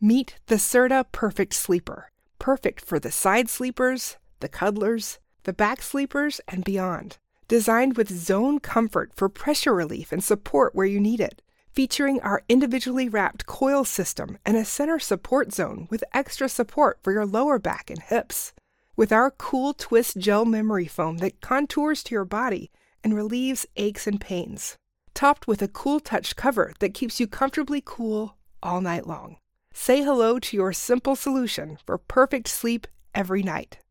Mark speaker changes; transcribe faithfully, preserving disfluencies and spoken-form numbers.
Speaker 1: Meet the Serta Perfect Sleeper. Perfect for the side sleepers, the cuddlers, the back sleepers, and beyond. Designed with zone comfort for pressure relief and support where you need it. Featuring our individually wrapped coil system and a center support zone with extra support for your lower back and hips. With our cool twist gel memory foam that contours to your body and relieves aches and pains. Topped with a cool touch cover that keeps you comfortably cool all night long. Say hello to your simple solution for perfect sleep every night.